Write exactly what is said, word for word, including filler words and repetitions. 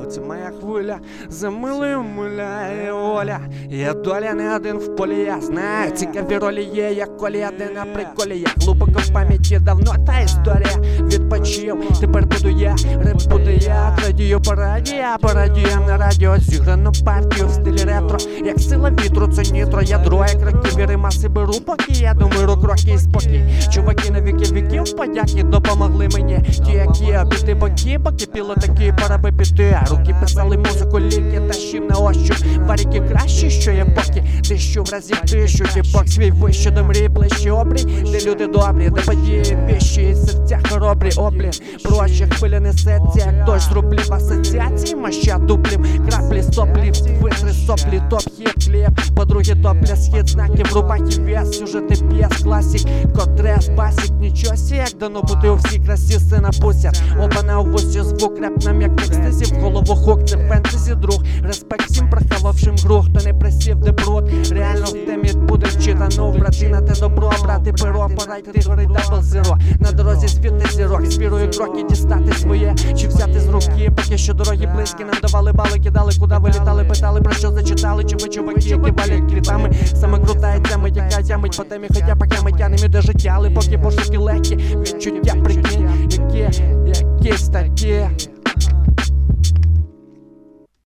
це моя хвиля, за милою миляє воля. Я доля не один в полі, я знаю, цікаві ролі є, як колія, де на приколі. Я глибоко в пам'яті давно та історія. Відпочив, тепер буду я, реп буде я. Радію по радіо, порадієм на радіо. Зіграну партію в стилі ретро, як сила вітру, це нітро, ядро, як раків, і маси беру поки я думаю, кроки і спокій. Чуваки на віки віків, подяки допомогли мені. Ті, які обіти боки, покипіло такі, пора би піти. Руки писали музику, ліки тащив на ощуп. Варіки кращі, що є поки, тисячу в разів тисячу. Тіпок свій вище до мрії, ближче обрій, де люди добрі, де події віщі і серця хоробрі. Облін, прощі хвиля несеться, як дощ з рублів, асоціації, маща дуплів, краплі соплів, витри соплі, топ хіт хліб, подруги топля схід, знаки в рубахі вес, сюжети п'єс, класік, котрес, басік, нічого сі, як дано бути у всій красі, сина пусять, оба у вусі звук, реп нам як екстазі, в голову хук, це фентезі, друг, респект всім прихававшим гру, хто не присів, де бруд, реально в темі буде вчитано, брати на те добро, брати перо, пора йти гори дабл зеро, на дорозі світи зірок, з вірою кроки дістати своє, чи взяти з руки, поки що дороги близькі, нам давали бали, кидали, куди вилітали, питали, про що зачитали, чи ви чуваки, які валять квітами, саме крута тема, яка тямить по темі, хоча поки ми тянемо до життя, але поки пошуки легкі, відчуття прикинь, які, якісь такі.